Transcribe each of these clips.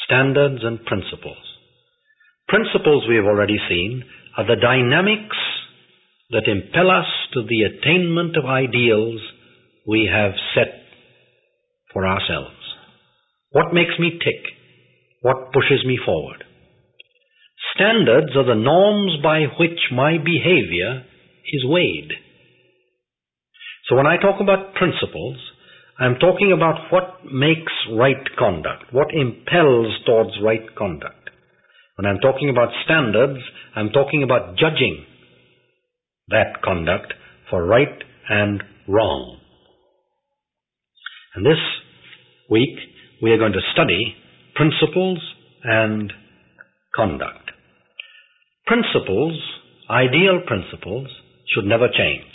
Standards and principles. Principles, we have already seen, are the dynamics that impel us to the attainment of ideals we have set for ourselves. What makes me tick? What pushes me forward? Standards are the norms by which my behavior is weighed. So when I talk about principles, I'm talking about what makes right conduct, what impels towards right conduct. When I'm talking about standards, I'm talking about judging that conduct for right and wrong. And this week, we are going to study principles and conduct. Principles, ideal principles, should never change.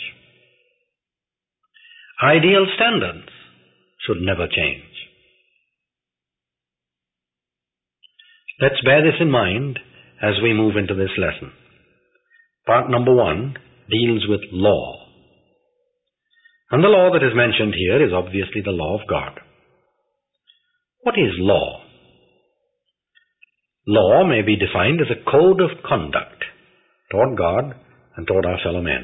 Ideal standards should never change. Let's bear this in mind as we move into this lesson. Part number 1 deals with law. And the law that is mentioned here is obviously the law of God. What is law? Law may be defined as a code of conduct toward God and toward our fellow men.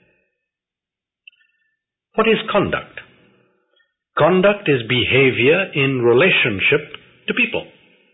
What is conduct? Conduct is behavior in relationship to people.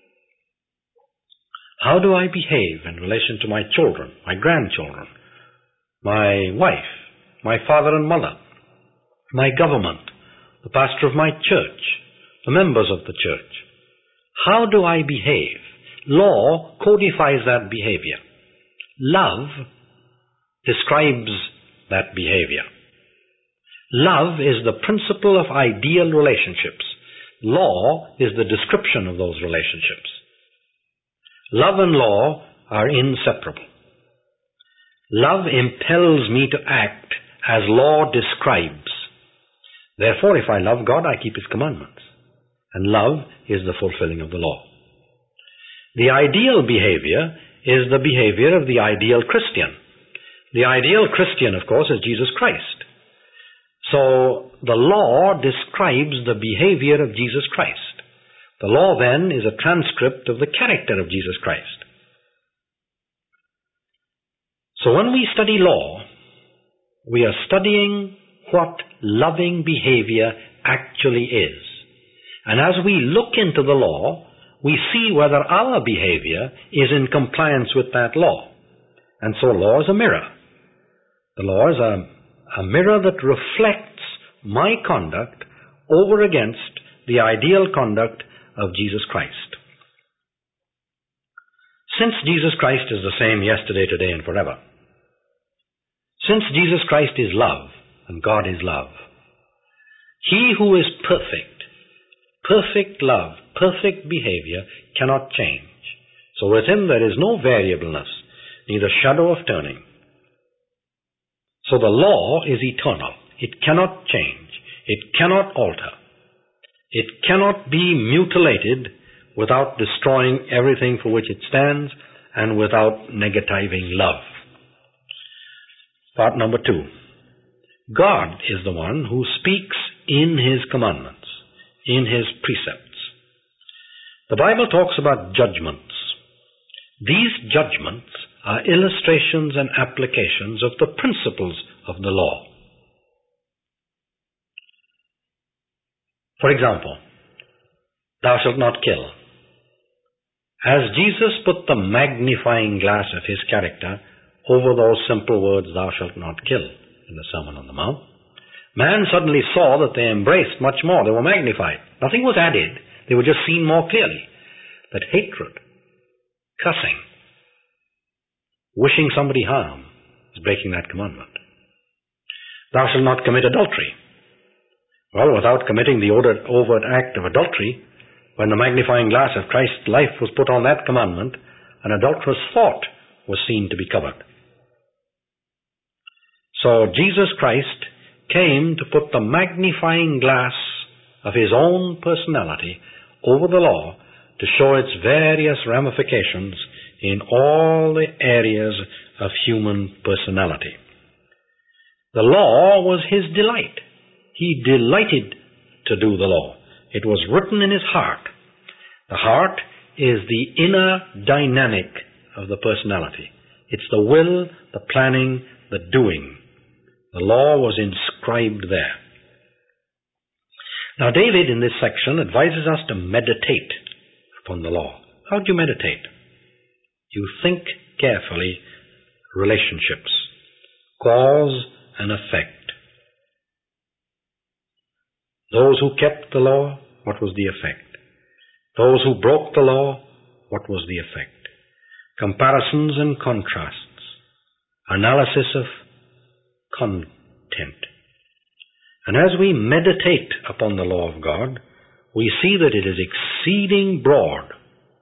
How do I behave in relation to my children, my grandchildren, my wife, my father and mother, my government, the pastor of my church, the members of the church? How do I behave? Law codifies that behavior. Love describes that behavior. Love is the principle of ideal relationships. Law is the description of those relationships. Love and law are inseparable. Love impels me to act as law describes. Therefore, if I love God, I keep His commandments. And love is the fulfilling of the law. The ideal behavior is the behavior of the ideal Christian. The ideal Christian, of course, is Jesus Christ. So, the law describes the behavior of Jesus Christ. The law, then, is a transcript of the character of Jesus Christ. So, when we study law, we are studying what loving behavior actually is. And as we look into the law, we see whether our behavior is in compliance with that law. And so law is a mirror. The law is a mirror that reflects my conduct over against the ideal conduct of Jesus Christ. Since Jesus Christ is the same yesterday, today, and forever, since Jesus Christ is love, and God is love, He who is perfect love, perfect behavior, cannot change. So with Him there is no variableness, neither shadow of turning. So the law is eternal. It cannot change. It cannot alter. It cannot be mutilated without destroying everything for which it stands and without negativing love. Part number 2. God is the one who speaks in His commandments, in His precepts. The Bible talks about judgments. These judgments are illustrations and applications of the principles of the law. For example, thou shalt not kill. As Jesus put the magnifying glass of His character over those simple words, thou shalt not kill, in the Sermon on the Mount, man suddenly saw that they embraced much more. They were magnified. Nothing was added. They were just seen more clearly. That hatred, cussing, wishing somebody harm is breaking that commandment. Thou shalt not commit adultery. Well, without committing the overt act of adultery, when the magnifying glass of Christ's life was put on that commandment, an adulterous thought was seen to be covered. So Jesus Christ came to put the magnifying glass of His own personality over the law to show its various ramifications in all the areas of human personality. The law was His delight. He delighted to do the law. It was written in His heart. The heart is the inner dynamic of the personality. It's the will, the planning, the doing. The law was inscribed there. Now David in this section advises us to meditate upon the law. How do you meditate? You think carefully relationships, cause and effect. Those who kept the law, what was the effect? Those who broke the law, what was the effect? Comparisons and contrasts, analysis of content. And as we meditate upon the law of God, we see that it is exceeding broad.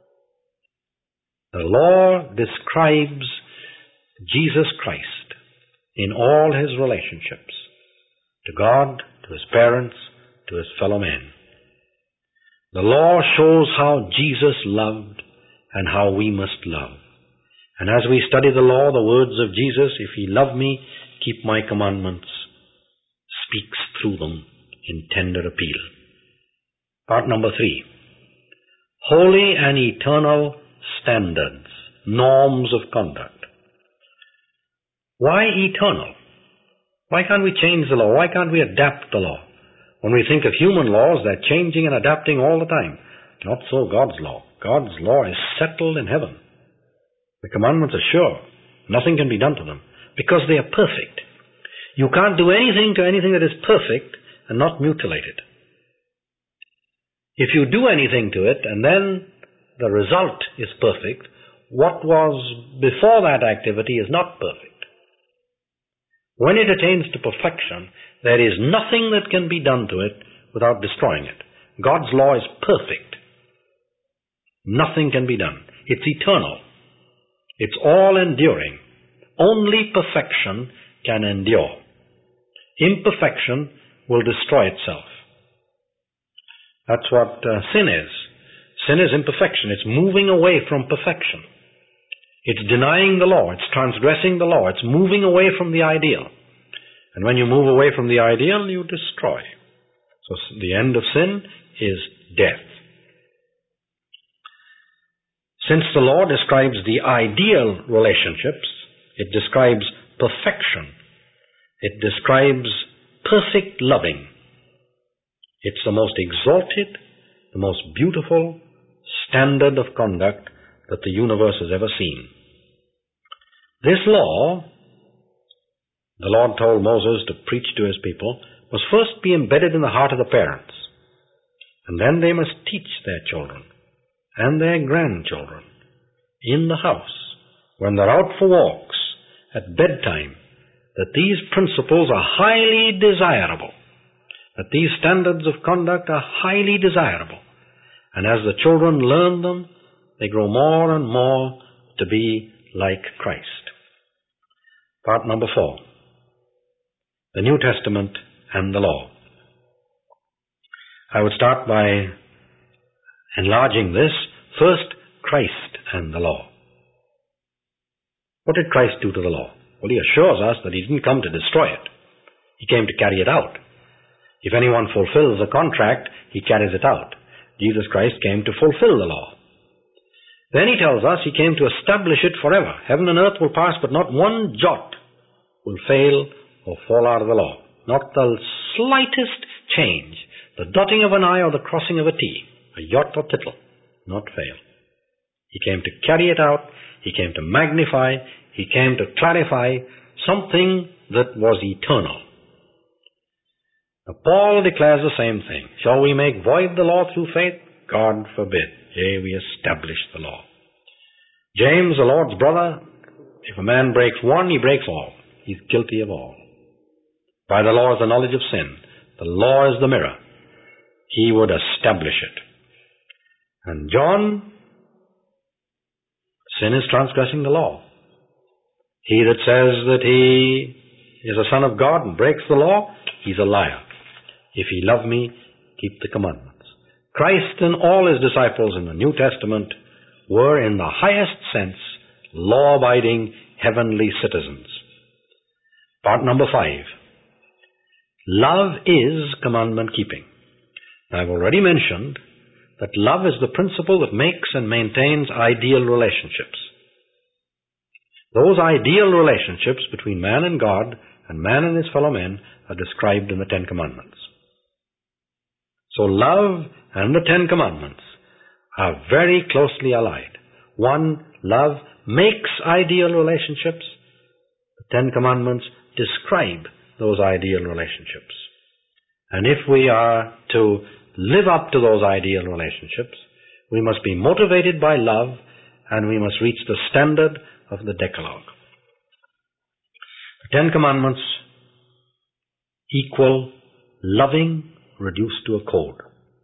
The law describes Jesus Christ in all his relationships, to God, to his parents, to his fellow men. The law shows how Jesus loved and how we must love. And as we study the law, the words of Jesus, if ye love me, keep my commandments, speaks through them in tender appeal. Part number 3. Holy and eternal standards, norms of conduct. Why eternal? Why can't we change the law? Why can't we adapt the law? When we think of human laws, they're changing and adapting all the time. Not so God's law. God's law is settled in heaven. The commandments are sure. Nothing can be done to them because they are perfect. You can't do anything to anything that is perfect and not mutilate it. If you do anything to it and then the result is perfect, what was before that activity is not perfect. When it attains to perfection, there is nothing that can be done to it without destroying it. God's law is perfect. Nothing can be done. It's eternal. It's all enduring. Only perfection can endure. Imperfection will destroy itself. That's what sin is. Sin is imperfection. It's moving away from perfection. It's denying the law. It's transgressing the law. It's moving away from the ideal. And when you move away from the ideal, you destroy. So the end of sin is death. Since the law describes the ideal relationships, it describes perfection. It describes perfect loving. It's the most exalted, the most beautiful standard of conduct that the universe has ever seen. This law, the Lord told Moses to preach to his people, must first be embedded in the heart of the parents. And then they must teach their children and their grandchildren in the house, when they're out for walks, at bedtime, that these principles are highly desirable, that these standards of conduct are highly desirable. And as the children learn them, they grow more and more to be like Christ. Part number 4. The New Testament and the law. I would start by enlarging this. First, Christ and the law. What did Christ do to the law? Well, he assures us that he didn't come to destroy it. He came to carry it out. If anyone fulfills a contract, he carries it out. Jesus Christ came to fulfill the law. Then he tells us he came to establish it forever. Heaven and earth will pass, but not one jot will fail or fall out of the law. Not the slightest change, the dotting of an I or the crossing of a T, a jot or tittle, not fail. He came to carry it out. He came to magnify. He came to clarify something that was eternal. Now, Paul declares the same thing. Shall we make void the law through faith? God forbid. Yea, we establish the law. James, the Lord's brother, if a man breaks one, he breaks all. He's guilty of all. By the law is the knowledge of sin. The law is the mirror. He would establish it. And John, sin is transgressing the law. He that says that he is a son of God and breaks the law, he's a liar. If ye love me, keep the commandments. Christ and all his disciples in the New Testament were, in the highest sense, law-abiding heavenly citizens. Part number 5. Love is commandment-keeping. I've already mentioned that love is the principle that makes and maintains ideal relationships. Those ideal relationships between man and God and man and his fellow men are described in the Ten Commandments. So love and the Ten Commandments are very closely allied. One, love makes ideal relationships. The Ten Commandments describe those ideal relationships. And if we are to live up to those ideal relationships, we must be motivated by love, and we must reach the standard of the Decalogue. The Ten Commandments equal loving reduced to a code.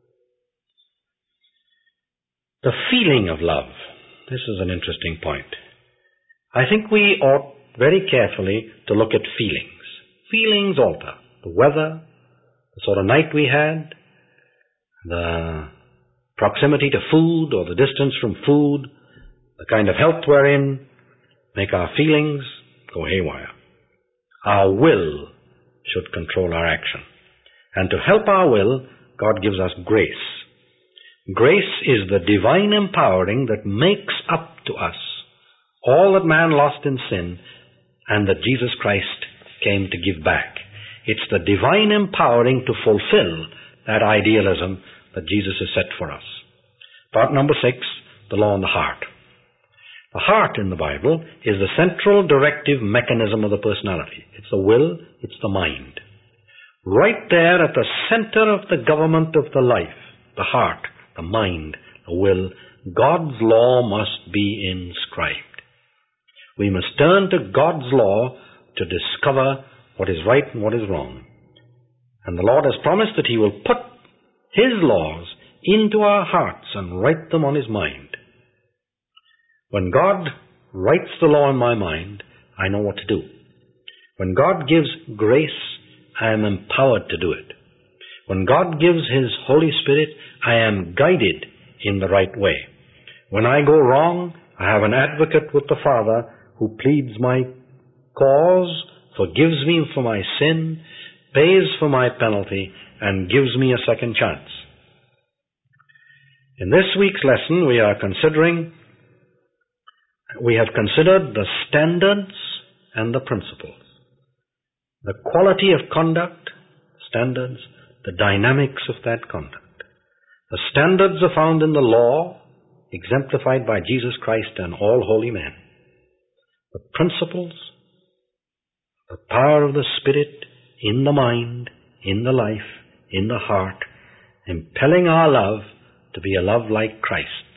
The feeling of love. This is an interesting point. I think we ought very carefully to look at feelings. Feelings alter. The weather, the sort of night we had, the proximity to food or the distance from food, the kind of health we're in, make our feelings go haywire. Our will should control our action. And to help our will, God gives us grace. Grace is the divine empowering that makes up to us all that man lost in sin and that Jesus Christ came to give back. It's the divine empowering to fulfill that idealism that Jesus has set for us. Part number 6, the law on the heart. The heart in the Bible is the central directive mechanism of the personality. It's the will, it's the mind. Right there at the center of the government of the life, the heart, the mind, the will, God's law must be inscribed. We must turn to God's law to discover what is right and what is wrong. And the Lord has promised that He will put His laws into our hearts and write them on His mind. When God writes the law in my mind, I know what to do. When God gives grace, I am empowered to do it. When God gives His Holy Spirit, I am guided in the right way. When I go wrong, I have an advocate with the Father who pleads my cause, forgives me for my sin, pays for my penalty, and gives me a second chance. In this week's lesson, we have considered the standards and the principles. The quality of conduct, standards, the dynamics of that conduct. The standards are found in the law, exemplified by Jesus Christ and all holy men. The principles, the power of the Spirit in the mind, in the life, in the heart, impelling our love to be a love like Christ.